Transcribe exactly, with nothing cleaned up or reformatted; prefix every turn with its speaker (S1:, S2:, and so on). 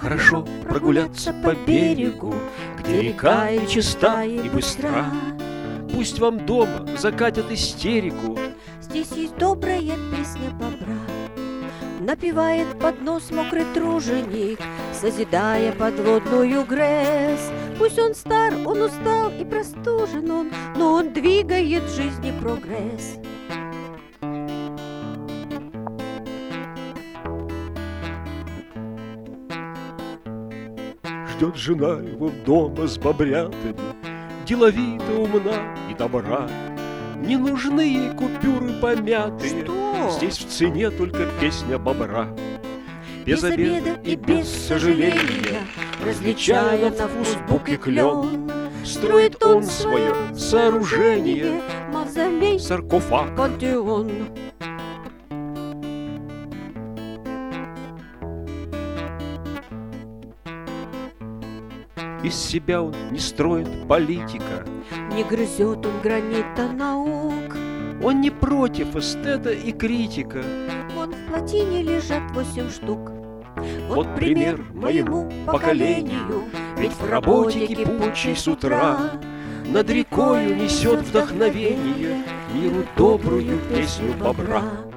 S1: Хорошо прогуляться по берегу, где река и чиста, и быстра. Пусть вам дома закатят истерику.
S2: Здесь есть добрая песня бобра. Напевает под нос мокрый труженик, созидая подводную грязь. Пусть он стар, он устал и простужен он, но он двигает в жизни прогресс.
S1: Ждет жена его дома с бобрятами, деловита, умна и добра. Не нужны ей купюры помятые,
S2: Что?
S1: Здесь в цене только песня бобра.
S2: Без обеда и без сожаления, различая на вкус бук и клен,
S1: строит он свое сооружение,
S2: мавзолей,
S1: саркофаг.
S2: пантеон.
S1: Из себя он не строит политика,
S2: Не грызет он гранита наук.
S1: он не против эстета и критика.
S2: Вон в плотине лежат восемь штук.
S1: Вот пример моему поколению, ведь в работе кипучей с утра над рекою несет вдохновение миру добрую песню бобра.